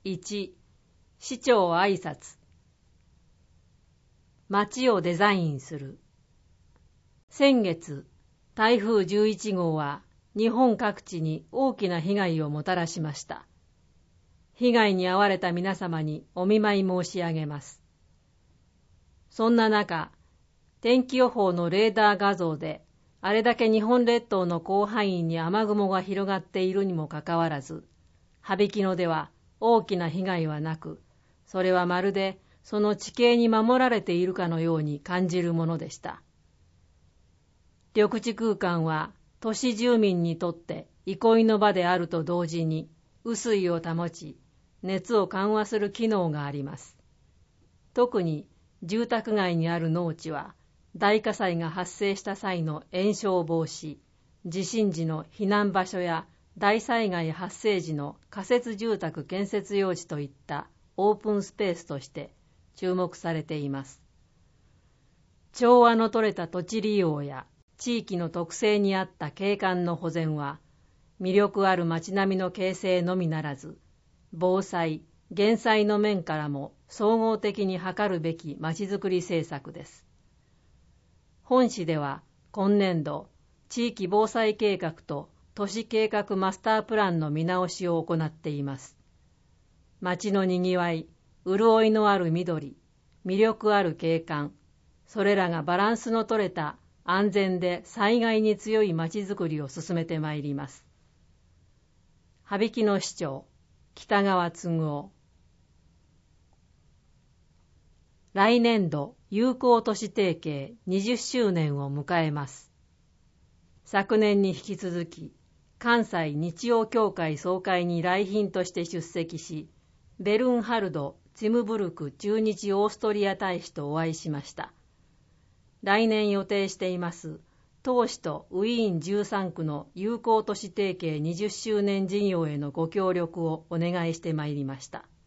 1、市長挨拶。街をデザインする。先月、台風11号は日本各地に大きな被害をもたらしました。被害に遭われた皆様にお見舞い申し上げます。そんな中、天気予報のレーダー画像で、あれだけ日本列島の広範囲に雨雲が広がっているにもかかわらず、羽曳野では大きな被害はなく、それはまるでその地形に守られているかのように感じるものでした。緑地空間は都市住民にとって憩いの場であると同時に、雨水を保ち、熱を緩和する機能があります。特に住宅街にある農地は、大火災が発生した際の延焼防止、地震時の避難場所や大災害発生時の仮設住宅建設用地といったオープンスペースとして注目されています。調和の取れた土地利用や地域の特性に合った景観の保全は、魅力ある街並みの形成のみならず、防災・減災の面からも総合的に図るべき街づくり政策です。本市では今年度、地域防災計画と都市計画マスタープランの見直しを行っています。街のにぎわい、潤いのある緑、魅力ある景観、それらがバランスの取れた安全で災害に強い街づくりを進めてまいります。羽曳野市長、北川嗣夫。来年度友好都市提携20周年を迎えます。昨年に引き続き、関西日曜協会総会に来賓として出席し、ベルンハルド・ツィムブルク駐日オーストリア大使とお会いしました。来年予定しています当市とウィーン13区の友好都市提携20周年事業へのご協力をお願いしてまいりました。